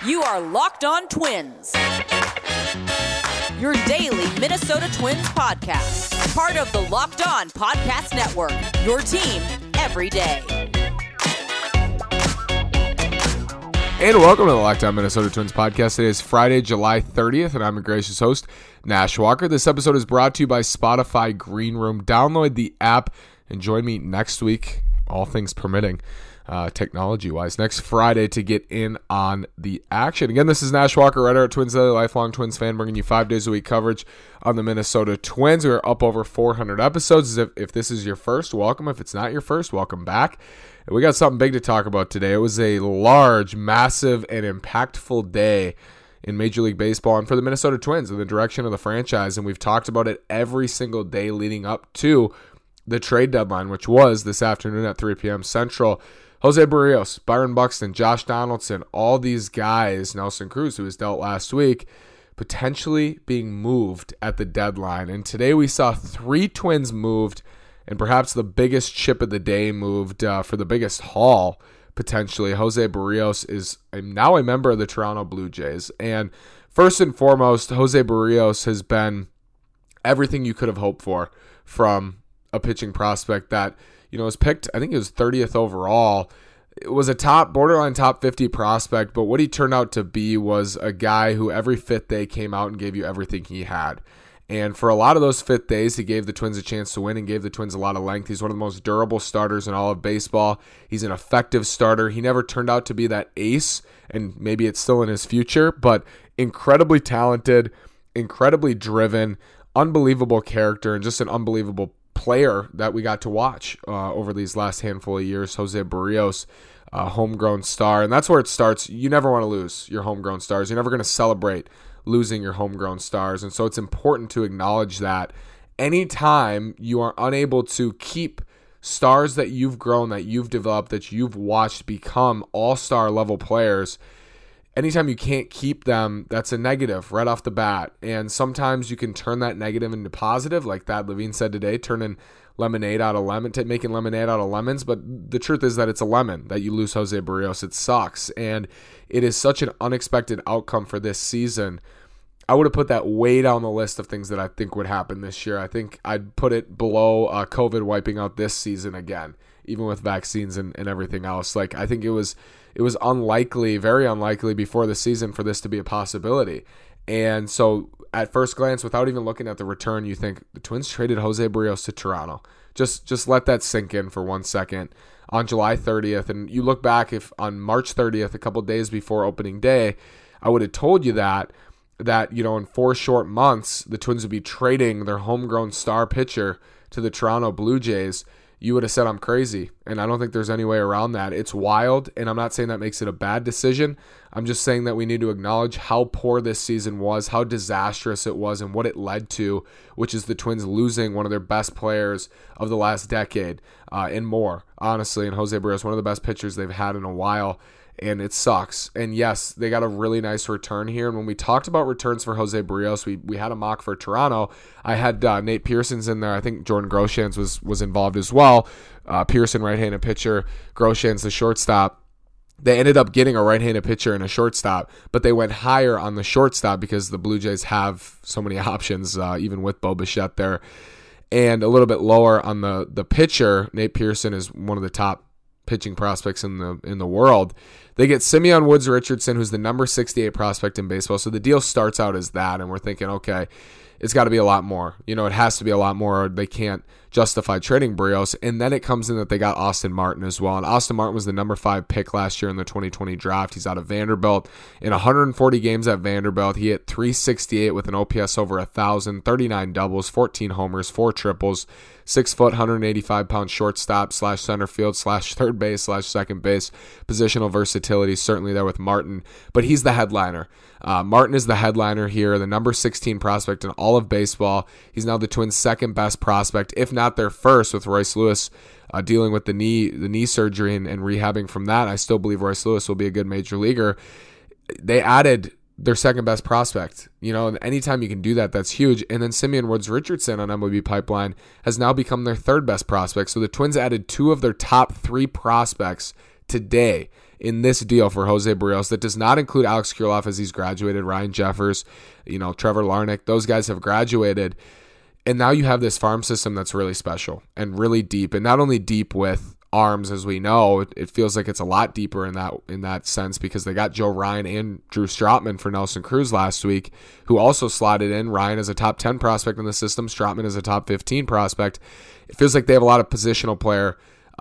You are Locked On Twins, your daily Minnesota Twins podcast. Part of the Locked On Podcast Network, your team every day. And welcome to the Locked On Minnesota Twins podcast. It is Friday, July 30th, and I'm your gracious host, Nash Walker. This episode is brought to you by Spotify Green Room. Download the app and join me next week, all things permitting, technology-wise, next Friday to get in on the action. Again, this is Nash Walker, writer at Twins Daily, lifelong Twins fan, bringing you 5 days a week coverage on the Minnesota Twins. We are up over 400 episodes. If this is your first, welcome. If it's not your first, welcome back. We got something big to talk about today. It was a large, massive, and impactful day in Major League Baseball and for the Minnesota Twins in the direction of the franchise, and we've talked about it every single day leading up to the trade deadline, which was this afternoon at 3 p.m. Central. Jose Berrios, Byron Buxton, Josh Donaldson, all these guys, Nelson Cruz, who was dealt last week, potentially being moved at the deadline. And today we saw 3 Twins moved, and perhaps the biggest chip of the day moved for the biggest haul, potentially. Jose Berrios is now a member of the Toronto Blue Jays. And first and foremost, Jose Berrios has been everything you could have hoped for from a pitching prospect that, was picked, I think it was 30th overall. It was a borderline top 50 prospect, but what he turned out to be was a guy who every fifth day came out and gave you everything he had. And for a lot of those fifth days, he gave the Twins a chance to win and gave the Twins a lot of length. He's one of the most durable starters in all of baseball. He's an effective starter. He never turned out to be that ace, and maybe it's still in his future, but incredibly talented, incredibly driven, unbelievable character, and just an unbelievable player that we got to watch over these last handful of years. Jose Berrios, homegrown star, and that's where it starts. You never want to lose your homegrown stars. You're never going to celebrate losing your homegrown stars, and so it's important to acknowledge that anytime you are unable to keep stars that you've grown, that you've developed, that you've watched become all-star level players, anytime you can't keep them, that's a negative right off the bat. And sometimes you can turn that negative into positive, like Thad Levine said today, making lemonade out of lemons. But the truth is that it's a lemon that you lose Jose Berrios. It sucks. And it is such an unexpected outcome for this season. I would have put that way down the list of things that I think would happen this year. I think I'd put it below COVID wiping out this season again, even with vaccines and everything else. Like, I think it was unlikely, very unlikely before the season for this to be a possibility. And so at first glance, without even looking at the return, you think the Twins traded Jose Berrios to Toronto. Just let that sink in for 1 second on July 30th. And you look back, if on March 30th, a couple days before opening day, I would have told you that in 4 short months, the Twins would be trading their homegrown star pitcher to the Toronto Blue Jays, you would have said I'm crazy. And I don't think there's any way around that. It's wild, and I'm not saying that makes it a bad decision. I'm just saying that we need to acknowledge how poor this season was, how disastrous it was, and what it led to, which is the Twins losing one of their best players of the last decade and more, honestly. And Jose Berrios, one of the best pitchers they've had in a while. And it sucks. And yes, they got a really nice return here. And when we talked about returns for Jose Berrios, we had a mock for Toronto. I had Nate Pearson's in there. I think Jordan Groshans was involved as well. Pearson, right-handed pitcher. Groshans, the shortstop. They ended up getting a right-handed pitcher and a shortstop, but they went higher on the shortstop because the Blue Jays have so many options, even with Bo Bichette there. And a little bit lower on the pitcher. Nate Pearson is one of the top pitching prospects in the world. They get Simeon Woods Richardson, who's the number 68 prospect in baseball. So the deal starts out as that, and we're thinking, okay, it's got to be a lot more. It has to be a lot more, or they can't justify trading Berrios. And then it comes in that they got Austin Martin as well. And Austin Martin was the number 5 pick last year in the 2020 draft. He's out of Vanderbilt. In 140 games at Vanderbilt, he hit .368 with an OPS over 1,000, 39 doubles, 14 homers, 4 triples, 6 foot, 185-pound shortstop / center field / third base / second base. Positional versatility certainly there with Martin, but he's the headliner. Martin is the headliner here, the number 16 prospect in all of baseball. He's now the Twins' second best prospect, if not their first, with Royce Lewis dealing with the knee surgery and rehabbing from that. I still believe Royce Lewis will be a good major leaguer. They added their second best prospect, and anytime you can do that, that's huge. And then Simeon Woods Richardson on MLB Pipeline has now become their third best prospect. So the Twins added 2 of their top 3 prospects today in this deal for Jose Berrios that does not include Alex Kirilloff as he's graduated, Ryan Jeffers, Trevor Larnach, those guys have graduated. And now you have this farm system that's really special and really deep, and not only deep with arms, as we know, it feels like it's a lot deeper in that sense because they got Joe Ryan and Drew Strotman for Nelson Cruz last week, who also slotted in. Ryan as a top 10 prospect in the system, Strotman as a top 15 prospect. It feels like they have a lot of positional player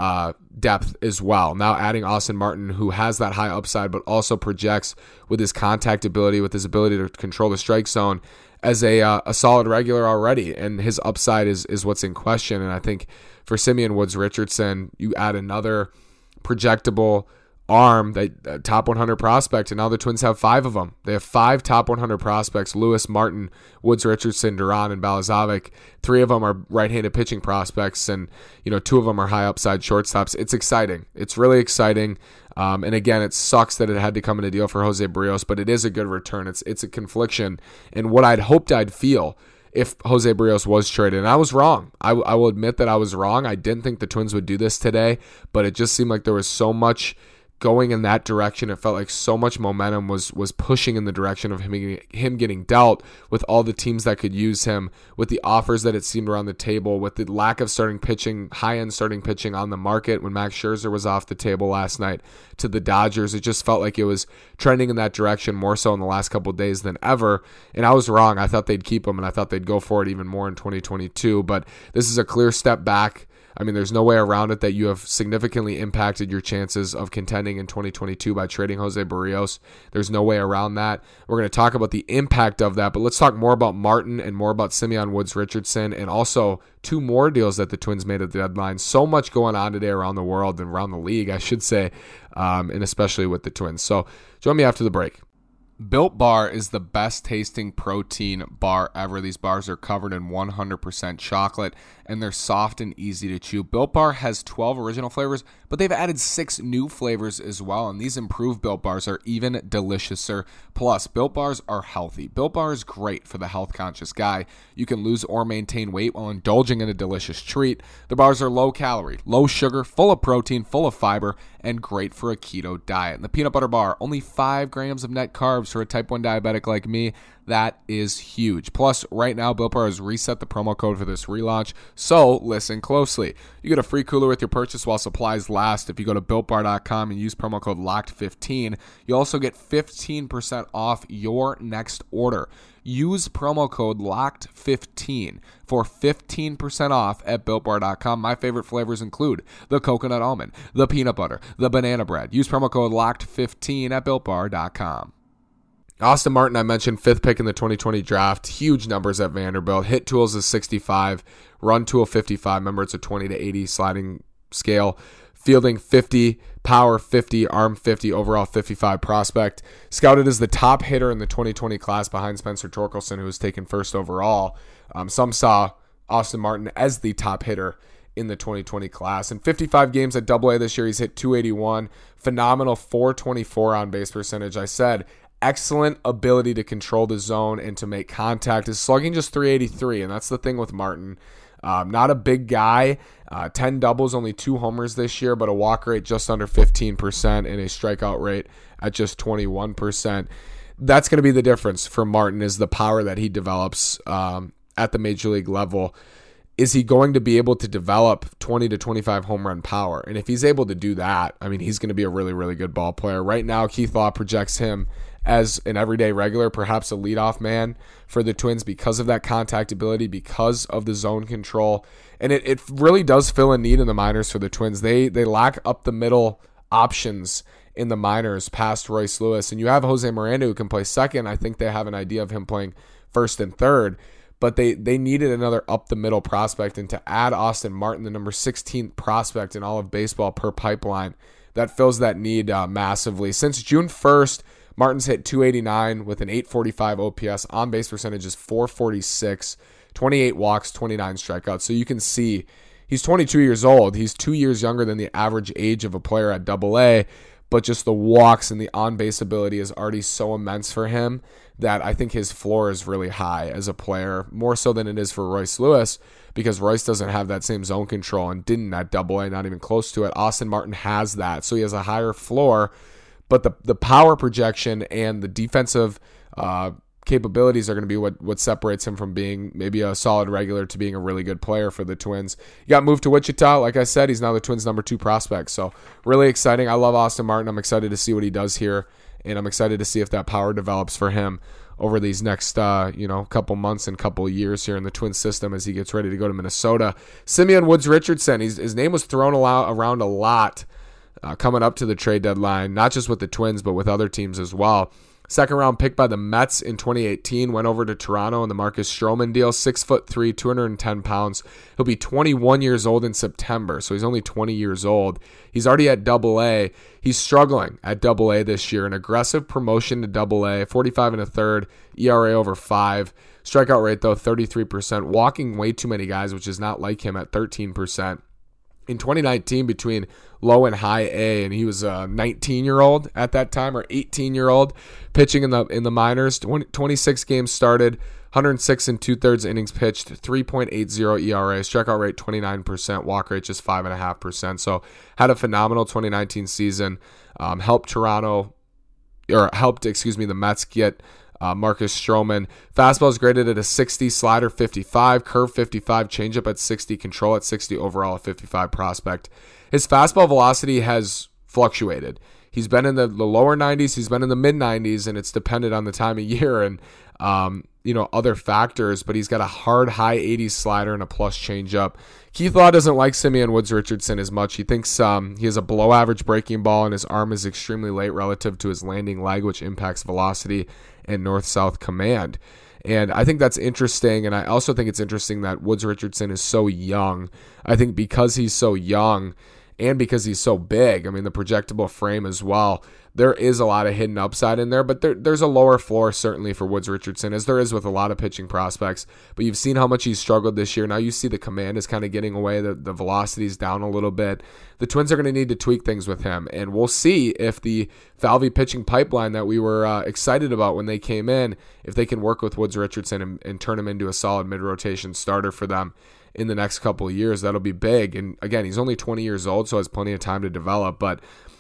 depth as well. Now adding Austin Martin, who has that high upside, but also projects with his contact ability, with his ability to control the strike zone as a solid regular already, and his upside is what's in question. And I think for Simeon Woods Richardson, you add another projectable arm, that top 100 prospect, and now the Twins have 5 of them. They have 5 top 100 prospects: Lewis, Martin, Woods Richardson, Duran, and Balazovic. 3 of them are right-handed pitching prospects, and 2 of them are high upside shortstops. It's exciting. It's really exciting. And again, it sucks that it had to come in a deal for Jose Berrios, but it is a good return. It's a confliction, and what I'd hoped I'd feel if Jose Berrios was traded. And I was wrong. I will admit that I was wrong. I didn't think the Twins would do this today, but it just seemed like there was so much going in that direction. It felt like so much momentum was pushing in the direction of him getting dealt, with all the teams that could use him, with the offers that it seemed around the table, with the lack of starting pitching, high-end starting pitching on the market when Max Scherzer was off the table last night to the Dodgers. It just felt like it was trending in that direction more so in the last couple of days than ever, and I was wrong. I thought they'd keep him, and I thought they'd go for it even more in 2022, but this is a clear step back. I mean, there's no way around it that you have significantly impacted your chances of contending in 2022 by trading Jose Berrios. There's no way around that. We're going to talk about the impact of that, but let's talk more about Martin and more about Simeon Woods Richardson, and also 2 more deals that the Twins made at the deadline. So much going on today around the world and around the league, I should say, and especially with the Twins. So join me after the break. Built Bar is the best tasting protein bar ever. These bars are covered in 100% chocolate, and they're soft and easy to chew. Built Bar has 12 original flavors, but they've added 6 new flavors as well, and these improved Built Bars are even deliciouser. Plus, Built Bars are healthy. Built Bar is great for the health-conscious guy. You can lose or maintain weight while indulging in a delicious treat. The bars are low-calorie, low-sugar, full of protein, full of fiber, and great for a keto diet. And the peanut butter bar, only 5 grams of net carbs for a type 1 diabetic like me. That is huge. Plus, right now, Built Bar has reset the promo code for this relaunch, so listen closely. You get a free cooler with your purchase while supplies last if you go to BuiltBar.com and use promo code LOCKED15. You also get 15% off your next order. Use promo code LOCKED15 for 15% off at BuiltBar.com. My favorite flavors include the coconut almond, the peanut butter, the banana bread. Use promo code LOCKED15 at BuiltBar.com. Austin Martin, I mentioned, 5th pick in the 2020 draft. Huge numbers at Vanderbilt. Hit tools is 65. Run tool 55. Remember, it's a 20 to 80 sliding scale. Fielding 50. Power 50. Arm 50. Overall 55 prospect. Scouted as the top hitter in the 2020 class behind Spencer Torkelson, who was taken first overall. Some saw Austin Martin as the top hitter in the 2020 class. In 55 games at AA this year, he's hit 281. Phenomenal 424 on base percentage. I said, excellent ability to control the zone and to make contact. His slugging just 383, and that's the thing with Martin. Not a big guy. 10 doubles, only 2 homers this year, but a walk rate just under 15% and a strikeout rate at just 21%. That's going to be the difference for Martin, is the power that he develops at the major league level. Is he going to be able to develop 20 to 25 home run power? And if he's able to do that, I mean, he's going to be a really, really good ball player. Right now, Keith Law projects him as an everyday regular, perhaps a leadoff man for the Twins because of that contact ability, because of the zone control. And it really does fill a need in the minors for the Twins. They lack up the middle options in the minors past Royce Lewis. And you have Jose Miranda who can play second. I think they have an idea of him playing first and third. But they needed another up-the-middle prospect. And to add Austin Martin, the number 16th prospect in all of baseball per pipeline, that fills that need massively. Since June 1st, Martin's hit 289 with an 845 OPS. On-base percentage is 446, 28 walks, 29 strikeouts. So you can see he's 22 years old. He's 2 years younger than the average age of a player at AA, but just the walks and the on-base ability is already so immense for him that I think his floor is really high as a player, more so than it is for Royce Lewis, because Royce doesn't have that same zone control and didn't at AA, not even close to it. Austin Martin has that, so he has a higher floor, but the power projection and the defensive capabilities are going to be what separates him from being maybe a solid regular to being a really good player for the Twins. He got moved to Wichita. Like I said, he's now the Twins' number 2 prospect, so really exciting. I love Austin Martin. I'm excited to see what he does here, and I'm excited to see if that power develops for him over these next couple months and couple years here in the Twins system as he gets ready to go to Minnesota. Simeon Woods Richardson, his name was thrown around a lot coming up to the trade deadline, not just with the Twins but with other teams as well. Second round pick by the Mets in 2018, went over to Toronto in the Marcus Stroman deal. 6'3", 210 pounds. He'll be 21 years old in September, so he's only 20 years old. He's already at AA. He's struggling at AA this year. An aggressive promotion to AA, 45 1/3, ERA over 5. Strikeout rate, though, 33%. Walking way too many guys, which is not like him, at 13%. In 2019, between low and high A, and he was a 19-year-old at that time, or 18-year-old, pitching in the minors. 26 games started, 106 2/3 innings pitched, 3.80 ERA, strikeout rate 29%, walk rate just 5.5%. So had a phenomenal 2019 season. Helped the Mets get Marcus Stroman. Fastball is graded at a 60, slider 55, curve 55, changeup at 60, control at 60, overall a 55 prospect. His fastball velocity has fluctuated. He's been in the lower 90s, he's been in the mid 90s, and it's depended on the time of year and other factors, but he's got a hard high 80s slider and a plus changeup. Keith Law doesn't like Simeon Woods Richardson as much. He thinks he has a below average breaking ball and his arm is extremely late relative to his landing leg, which impacts velocity and north-south command. And I think that's interesting, and I also think it's interesting that Woods Richardson is so young. I think because he's so young and because he's so big, I mean, the projectable frame as well, there is a lot of hidden upside in there, but there's a lower floor certainly for Woods Richardson, as there is with a lot of pitching prospects. But you've seen how much he's struggled this year. Now you see the command is kind of getting away, the velocity's down a little bit. The Twins are going to need to tweak things with him, and we'll see if the Falvey pitching pipeline that we were excited about when they came in, if they can work with Woods Richardson and turn him into a solid mid-rotation starter for them in the next couple of years. That'll be big. And again, he's only 20 years old, so has plenty of time to develop, but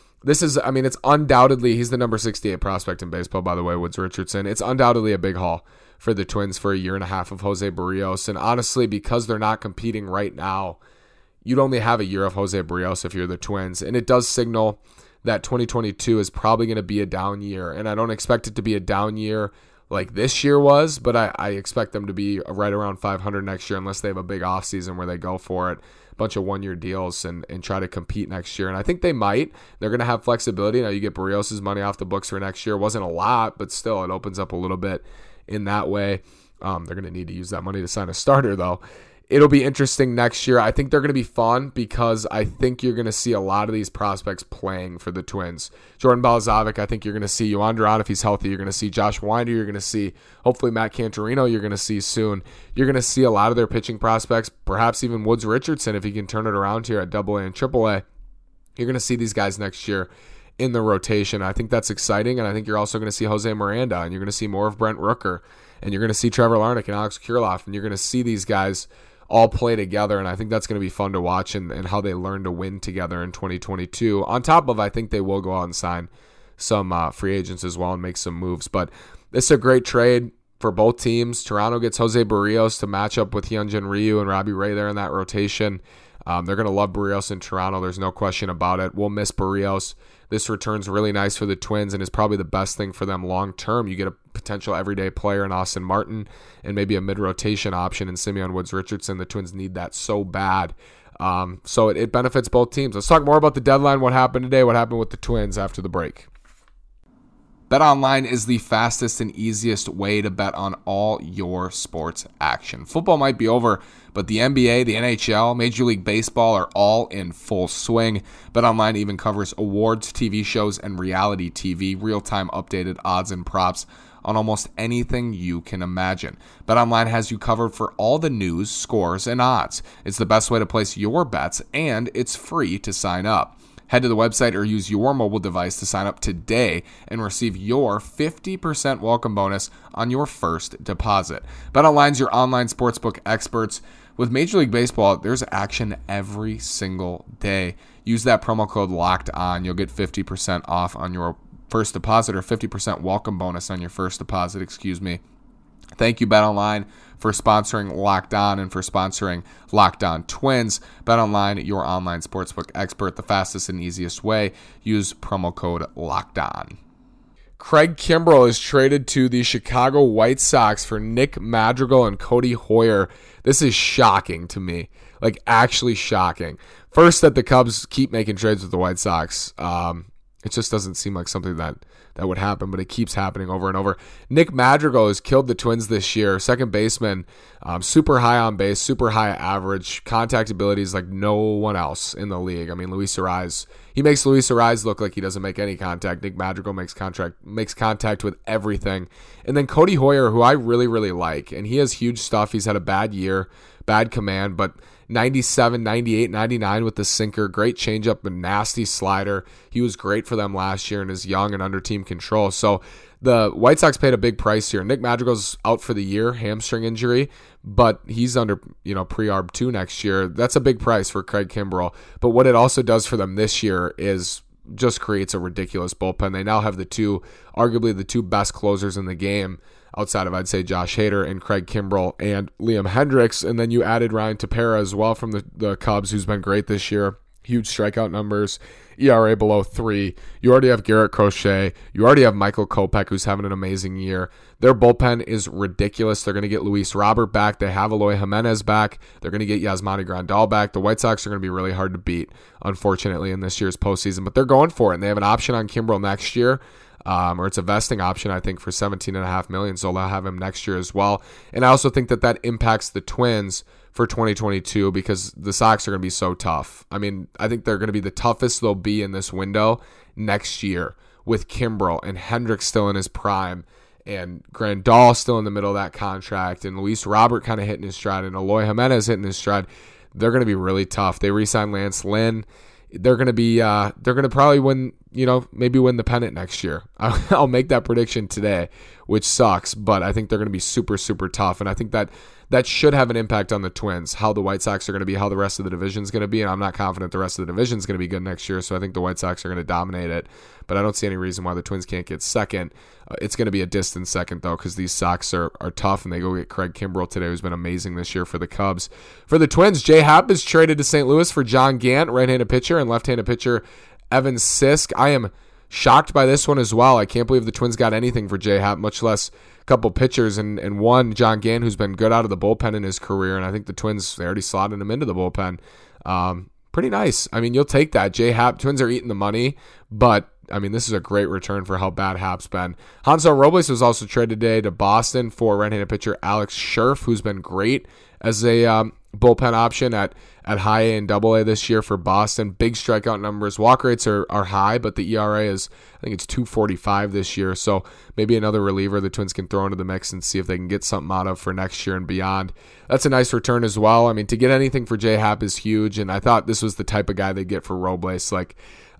it's undoubtedly, he's the number 68 prospect in baseball, by the way, Woods Richardson. It's undoubtedly a big haul for the Twins for a year and a half of Jose Barrios. And honestly, because they're not competing right now, you'd only have a year of Jose Barrios if you're the Twins. And it does signal that 2022 is probably going to be a down year. And I don't expect it to be a down year like this year was, but I expect them to be right around 500 next year unless they have a big offseason where they go for it. Bunch of one-year deals and try to compete next year. And I think they might. They're going to have flexibility. Now you get Barrios' money off the books for next year. It wasn't a lot, but still it opens up a little bit in that way. They're going to need to use that money to sign a starter, though. It'll be interesting next year. I think they're going to be fun because I think you're going to see a lot of these prospects playing for the Twins. Jordan Balazovic, I think you're going to see. Yohan Duran, if he's healthy, you're going to see. Josh Winder, you're going to see. Hopefully Matt Cantorino, you're going to see soon. You're going to see a lot of their pitching prospects, perhaps even Woods Richardson, if he can turn it around here at AA and AAA. You're going to see these guys next year in the rotation. I think that's exciting, and I think you're also going to see Jose Miranda, and you're going to see more of Brent Rooker, and you're going to see Trevor Larnach and Alex Kirilloff, and you're going to see these guys all play together, and I think that's going to be fun to watch and how they learn to win together in 2022. On top of, I think they will go out and sign some free agents as well and make some moves. But it's a great trade for both teams. Toronto gets Jose Barrios to match up with Hyunjin Ryu and Robbie Ray there in that rotation. They're going to love Barrios in Toronto. There's no question about it. We'll miss Barrios. This return's really nice for the Twins and is probably the best thing for them long term. You get a potential everyday player in Austin Martin and maybe a mid-rotation option in Simeon Woods Richardson. The Twins need that so bad. So it benefits both teams. Let's talk more about the deadline, what happened today, what happened with the Twins after the break. BetOnline is the fastest and easiest way to bet on all your sports action. Football might be over, but the NBA, the NHL, Major League Baseball are all in full swing. BetOnline even covers awards, TV shows, and reality TV, real-time updated odds and props on almost anything you can imagine. BetOnline has you covered for all the news, scores, and odds. It's the best way to place your bets, and it's free to sign up. Head to the website or use your mobile device to sign up today and receive your 50% welcome bonus on your first deposit. BetOnline's your online sportsbook experts. With Major League Baseball, there's action every single day. Use that promo code LOCKEDON. You'll get 50% off on your first deposit, or 50% welcome bonus on your first deposit, Thank you, BetOnline, for sponsoring Locked On and for sponsoring Locked On Twins. BetOnline, your online sportsbook expert, the fastest and easiest way. Use promo code Locked On. Craig Kimbrel is traded to the Chicago White Sox for Nick Madrigal and Cody Hoyer. This is shocking to me, like actually shocking. First, that the Cubs keep making trades with the White Sox. It just doesn't seem like something that would happen, but it keeps happening over and over. Nick Madrigal has killed the Twins this year. Second baseman, super high on base, super high average, contact abilities like no one else in the league. I mean, Luis Arraez, he makes Luis Arraez look like he doesn't make any contact. Nick Madrigal makes contact with everything. And then Cody Hoyer, who I really, really like, and he has huge stuff. He's had a bad year, bad command, but 97, 98, 99 with the sinker, great changeup, a nasty slider. He was great for them last year and is young and under team control. So the White Sox paid a big price here. Nick Madrigal's out for the year, hamstring injury, but he's under, pre-arb 2 next year. That's a big price for Craig Kimbrel. But what it also does for them this year is just creates a ridiculous bullpen. They now have arguably the two best closers in the game, outside of, I'd say, Josh Hader and Craig Kimbrel and Liam Hendriks. And then you added Ryan Tepera as well from the Cubs, who's been great this year. Huge strikeout numbers, ERA below 3. You already have Garrett Crochet. You already have Michael Kopech, who's having an amazing year. Their bullpen is ridiculous. They're going to get Luis Robert back. They have Eloy Jimenez back. They're going to get Yasmani Grandal back. The White Sox are going to be really hard to beat, unfortunately, in this year's postseason. But they're going for it, and they have an option on Kimbrel next year. Or it's a vesting option, I think, for $17.5 million, so they'll have him next year as well. And I also think that impacts the Twins for 2022 because the Sox are going to be so tough. I mean, I think they're going to be the toughest they'll be in this window next year with Kimbrel and Hendriks still in his prime and Grandal still in the middle of that contract and Luis Robert kind of hitting his stride and Eloy Jimenez hitting his stride. They're going to be really tough. They re-signed Lance Lynn. They're going to probably win, maybe win the pennant next year. I'll make that prediction today, which sucks, but I think they're going to be super, super tough. And I think that should have an impact on the Twins, how the White Sox are going to be, how the rest of the division is going to be. And I'm not confident the rest of the division is going to be good next year. So I think the White Sox are going to dominate it, but I don't see any reason why the Twins can't get second. It's going to be a distant second, though, because these Sox are tough, and they go get Craig Kimbrel today, who's been amazing this year for the Cubs. For the Twins, J. Happ is traded to St. Louis for John Gant, right-handed pitcher, and left-handed pitcher Evan Sisk. I am shocked by this one as well. I can't believe the Twins got anything for J. Happ, much less a couple pitchers, and one, John Gant, who's been good out of the bullpen in his career, and I think the Twins, they already slotted him into the bullpen. Pretty nice. I mean, you'll take that. J. Happ, Twins are eating the money, but I mean, this is a great return for how bad Happ's been. Hansel Robles was also traded today to Boston for right-handed pitcher Alex Scherf, who's been great as a bullpen option at high A and double A this year for Boston. Big strikeout numbers. Walk rates are high, but the ERA is, I think it's 2.45 this year. So maybe another reliever the Twins can throw into the mix and see if they can get something out of for next year and beyond. That's a nice return as well. I mean, to get anything for J. Happ is huge, and I thought this was the type of guy they'd get for Robles. Like,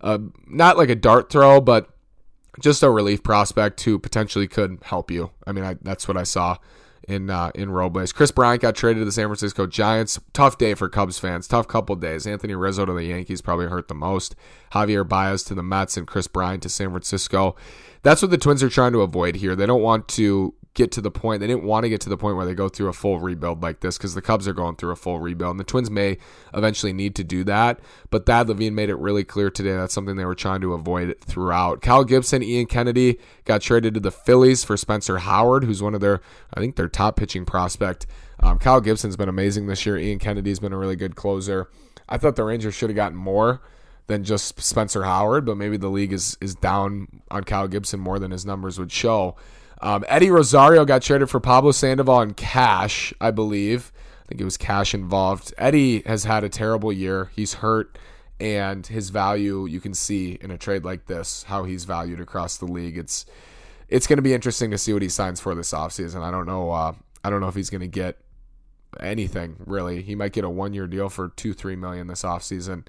not like a dart throw, but just a relief prospect who potentially could help you. I mean, that's what I saw in Robles. Chris Bryant got traded to the San Francisco Giants. Tough day for Cubs fans. Tough couple days. Anthony Rizzo to the Yankees probably hurt the most. Javier Baez to the Mets and Chris Bryant to San Francisco. That's what the Twins are trying to avoid here. They don't want to get to the point. They didn't want to get to the point where they go through a full rebuild like this because the Cubs are going through a full rebuild. And the Twins may eventually need to do that. But Thad Levine made it really clear today that's something they were trying to avoid throughout. Cal Gibson, Ian Kennedy got traded to the Phillies for Spencer Howard, who's one of their top pitching prospect. Cal Gibson's been amazing this year. Ian Kennedy's been a really good closer. I thought the Rangers should have gotten more than just Spencer Howard, but maybe the league is down on Cal Gibson more than his numbers would show. Eddie Rosario got traded for Pablo Sandoval in cash, I believe. I think it was cash involved. Eddie has had a terrible year. He's hurt, and his value, you can see in a trade like this, how he's valued across the league. It's going to be interesting to see what he signs for this offseason. I don't know if he's going to get anything, really. He might get a one-year deal for $2-3 million this offseason.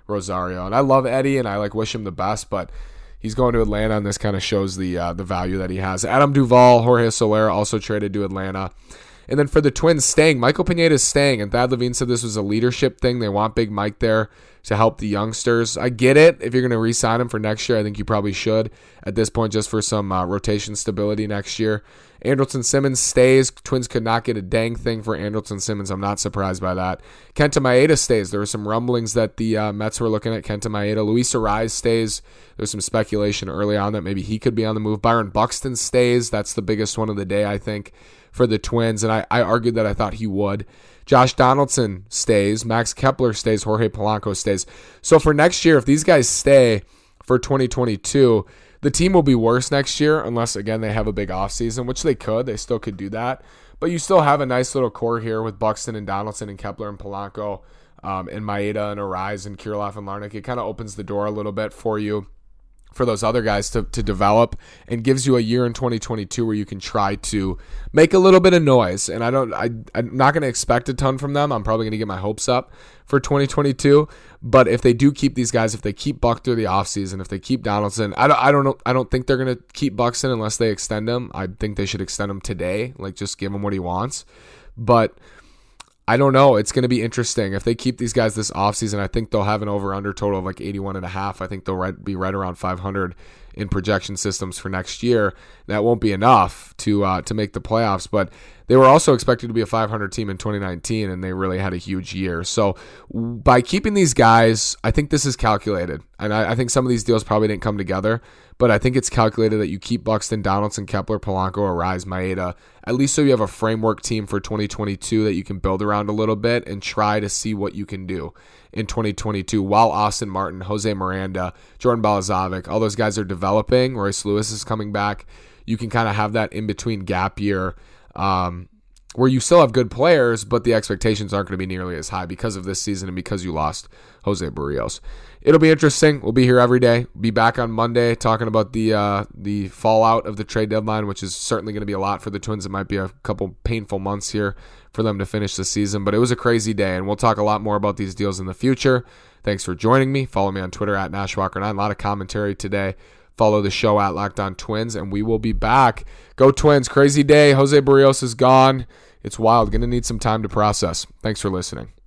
Rosario. And I love Eddie, and I wish him the best, but he's going to Atlanta, and this kind of shows the value that he has. Adam Duvall, Jorge Soler also traded to Atlanta. And then for the Twins staying, Michael Pineda is staying, and Thad Levine said this was a leadership thing. They want Big Mike there to help the youngsters. I get it. If you're going to re-sign him for next year, I think you probably should at this point, just for some rotation stability next year. Andrelton Simmons stays. Twins could not get a dang thing for Andrelton Simmons. I'm not surprised by that. Kenta Maeda stays. There were some rumblings that the Mets were looking at Kenta Maeda. Luis Arraez stays. There was some speculation early on that maybe he could be on the move. Byron Buxton stays. That's the biggest one of the day, I think, for the Twins, and I argued that I thought he would. Josh Donaldson stays. Max Kepler stays. Jorge Polanco stays. So for next year, if these guys stay for 2022, the team will be worse next year unless, again, they have a big offseason, which they could. They still could do that. But you still have a nice little core here with Buxton and Donaldson and Kepler and Polanco and Maeda and Arraez and Kirilloff and Larnach. It kind of opens the door a little bit for you, for those other guys to develop, and gives you a year in 2022 where you can try to make a little bit of noise. And I'm not going to expect a ton from them. I'm probably going to get my hopes up for 2022. But if they do keep these guys, if they keep Buck through the offseason, if they keep Donaldson, I don't know. I don't think they're going to keep Buxton unless they extend him. I think they should extend him today, just give him what he wants. But I don't know. It's going to be interesting. If they keep these guys this offseason, I think they'll have an over-under total of 81.5. I think they'll be right around 500 in projection systems for next year. That won't be enough to make the playoffs, but they were also expected to be a 500 team in 2019, and they really had a huge year. So by keeping these guys, I think this is calculated. And I think some of these deals probably didn't come together, but I think it's calculated that you keep Buxton, Donaldson, Kepler, Polanco, Arraez, Maeda, at least so you have a framework team for 2022 that you can build around a little bit and try to see what you can do in 2022 while Austin Martin, Jose Miranda, Jordan Balazovic, all those guys are developing. Royce Lewis is coming back. You can kind of have that in-between gap year where you still have good players, but the expectations aren't going to be nearly as high because of this season and because you lost Jose Barrios. It'll be interesting. We'll be here every day. Be back on Monday talking about the fallout of the trade deadline, which is certainly going to be a lot for the Twins. It might be a couple painful months here for them to finish the season, but it was a crazy day, and we'll talk a lot more about these deals in the future. Thanks for joining me. Follow me on Twitter at NashWalker9. A lot of commentary today. Follow the show at Locked On Twins, and we will be back. Go Twins. Crazy day. Jose Barrios is gone. It's wild. Going to need some time to process. Thanks for listening.